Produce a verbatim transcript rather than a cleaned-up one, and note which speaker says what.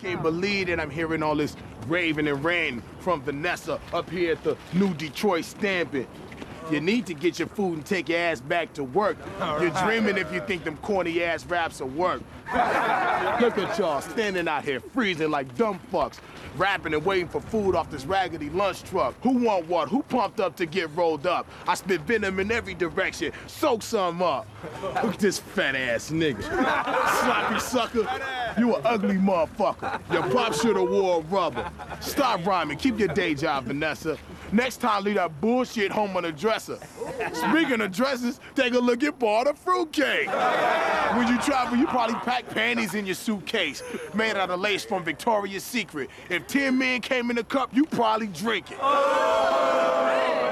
Speaker 1: can't believe that I'm hearing all this raving and ranting from Vanessa up here at the new Detroit Stampin'. You need to get your food and take your ass back to work. You're dreaming if you think them corny-ass raps will work. Look at y'all standing out here freezing like dumb fucks, rapping and waiting for food off this raggedy lunch truck. Who want what? Who pumped up to get rolled up? I spit venom in every direction. Soak some up. Look at this fat-ass nigga. Sloppy sucker. You an ugly motherfucker. Your pop should've wore rubber. Stop rhyming. Keep your day job, Vanessa. Next time, leave that bullshit home on the dresser. Speaking of dresses, take a look at Bar the Fruitcake. When you travel, you probably pack panties in your suitcase, made out of lace from Victoria's Secret. If ten men came in a cup, you probably drink it.